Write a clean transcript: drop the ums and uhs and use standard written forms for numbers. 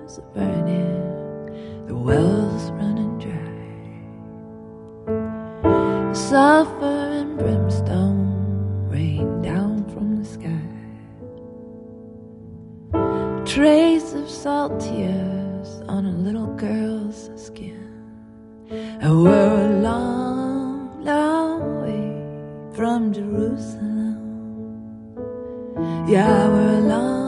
are burning, the wells running dry. Sulfur and brimstone rain down from the sky. Trace of salt tears on a little girl's skin. And we're a long, long way from Jerusalem. Yeah, we're a long